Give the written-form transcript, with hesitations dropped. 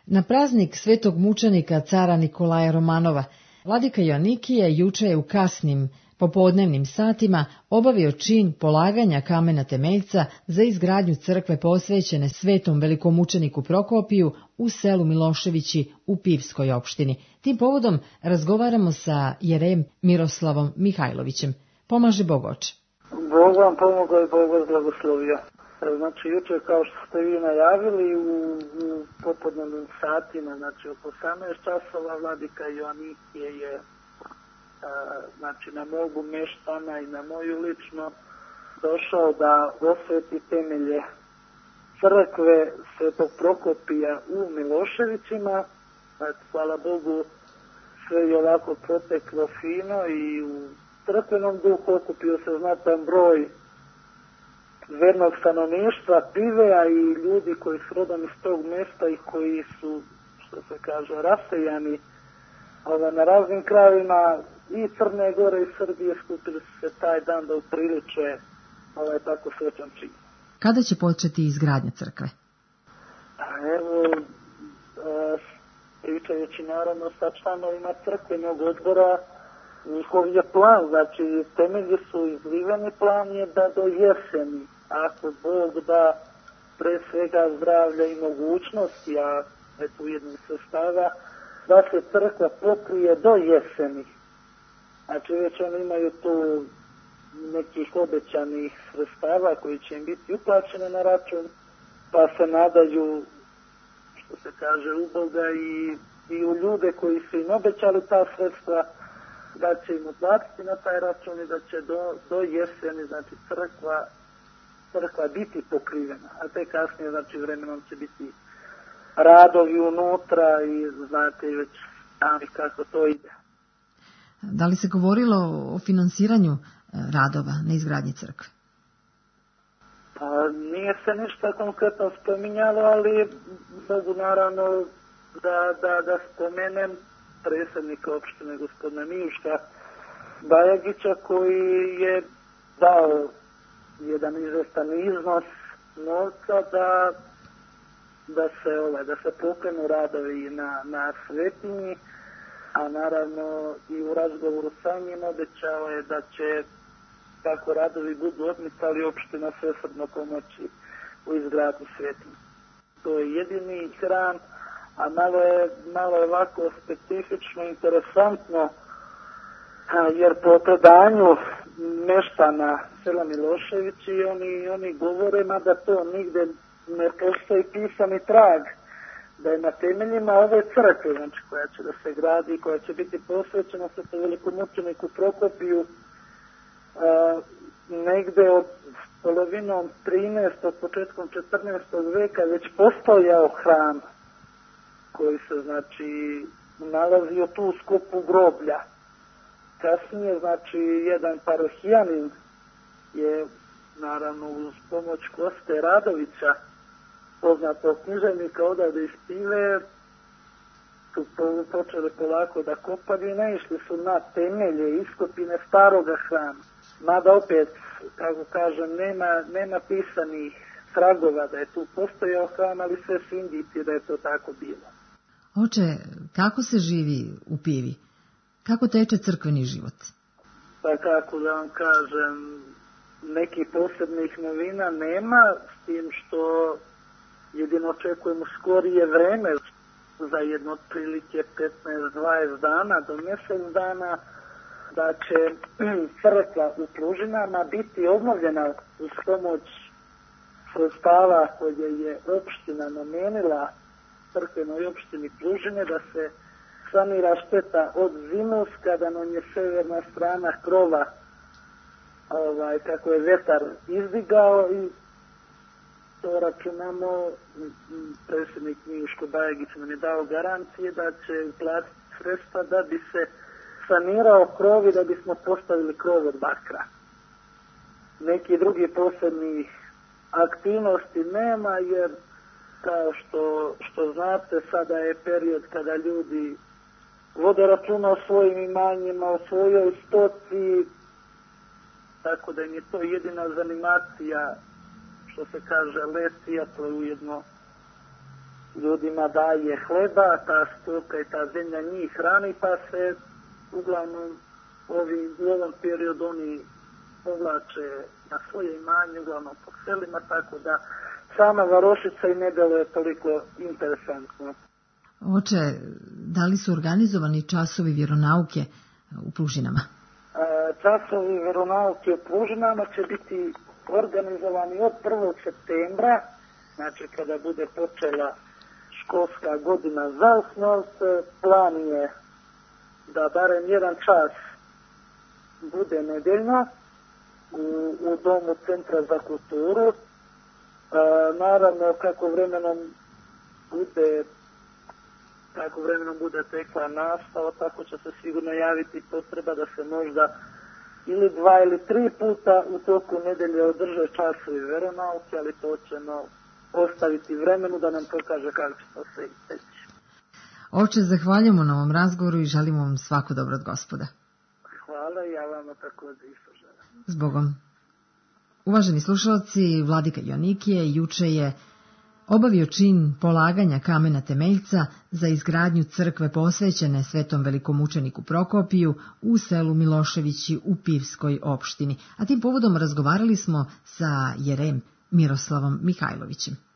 Na praznik svetog mučenika cara Nikolaja Romanova, vladika Joanikije juče je u kasnim popodnevnim satima obavio čin polaganja kamena temeljca za izgradnju crkve posvećene svetom velikomučeniku Prokopiju u selu Miloševići u Pivskoj opštini. Tim povodom razgovaramo sa jerejem Miroslavom Mihajlovićem. Pomaže Bog oče. Bog vam pomogao i Bog vas blagoslovio. Znači, jučer, kao što ste vi najavili, u popodnevnim satima, znači oko 18 časova, vladika Joanikije je znači na molbu meštana i na moju lično došao da osveti temelje crkve svetog Prokopija u Miloševićima. Znači, hvala Bogu, sve je ovako proteklo fino i u crkvenom duhu okupio se znatan broj vernog stanovništva, Pivea i ljudi koji su rodom iz tog mjesta i koji su, što se kaže, rasejani na raznim krajevima i Crne Gore i Srbije. Skupili su se taj dan da upriliče tako svečan čin. Kada će početi izgradnja crkve? Evo, pričajući naravno sa članovima crkvenog odbora, njihov je plan, znači temelji su izliveni, plan je da do jeseni, ako Bog da pre svega zdravlja i mogućnosti, a eto ujedno sredstava, da se crkva pokrije do jeseni. Znači već oni imaju tu nekih obećanih sredstava koji će im biti uplaćene na račun, pa se nadaju, što se kaže, u Boga i u ljude koji su im obećali ta sredstva, da će im uplatiti na taj račun i da će do jeseni, znači crkva biti pokrivena, a te kasnije, znači vremenom će biti radovi unutra i znate već sami kako to ide. Da li se govorilo o finansiranju radova na izgradnji crkve? Pa nije se ništa konkretno spominjalo, ali mogu naravno da spomenem predsjednika opštine gospodina Mijuška Bajagića, koji je dao jedan izvestan iznos novca da se pokrenu radovi na svetinji, a naravno i u razgovoru sa njim obećao je da će, kako radovi budu odmicali, opština svesrdno pomoći u izgradnji svetinje. To je jedini hram, a malo je ovako specifično, interesantno, jer po predanju meštana sela Miloševići oni govore, mada to nigde ne postoji pisani trag, da je na temeljima ove crkve, znači koja će da se gradi, koja će biti posvećena svetom velikomučeniku Prokopiju, negde od polovinom 13. početkom 14. veka već postojao hram koji se, znači, nalazio tu u skopu groblja. Kasnije, znači, jedan parohijanin je, naravno, uz pomoć Koste Radovića, poznatog književnika odavde iz Pive, su počeli polako da kopaju i naišli su na temelje iskopine staroga hrama. Mada opet, kako kažem, nema pisanih tragova da je tu postojao hram, ali sve su indicije da je to tako bilo. Oče, kako se živi u Pivi? Kako teče crkveni život? Pa kako da vam kažem, nekih posebnih novina nema, s tim što jedino očekujemo skorije vreme, za jedno otprilike 15-20 dana do mjesec dana, da će crkva u Plužinama biti obnovljena uz pomoć sredstava koje je opština namenila crkvenoj opštini Plužine, da se sanira šteta od zimus, kada nam je severna strana krova kako je vetar izdigao, i to računamo, predsjednik Mijuško Bajagić nam je dao garancije da će uplatiti sredstva da bi se sanirao krov i da bismo postavili krov od bakra. Neki drugi posebnih aktivnosti nema, jer kao što znate, sada je period kada ljudi vode računa o svojim imanjima, o svojoj stoci, tako da im je to jedina zanimacija, što se kaže, leci, a to je ljudima daje hleba, ta stoka i ta zemlja njih hrani, pa se uglavnom u ovom periodu oni povlače na svoje imanje, uglavnom po selima, tako da sama varošica i ne deluje toliko interesantno. Oče, da li su organizovani časovi vjeronauke u Plužinama? Časovi vjeronauke u Plužinama će biti organizovani od 1. septembra, znači kada bude počela školska godina za osnovce. Plan je da barem jedan čas bude nedeljno u domu Centra za kulturu. Naravno, kako vremenom bude tekla nastava, tako će se sigurno javiti potreba da se možda ili 2 ili 3 puta u toku nedelje održe časovi vjeronauke, ali to ćemo ostaviti vremenu da nam pokaže kako će to se isteći. Oče, zahvaljujemo na ovom razgovoru i želimo vam svako dobro od Gospoda. Hvala i ja vama također isto želim. Zbogom. Uvaženi slušalci, vladika Joanikije juče je obavio čin polaganja kamena temeljca za izgradnju crkve posvećene svetom velikomučeniku Prokopiju u selu Miloševići u Pivskoj opštini. A tim povodom razgovarali smo sa jerejem Miroslavom Mihajlovićem.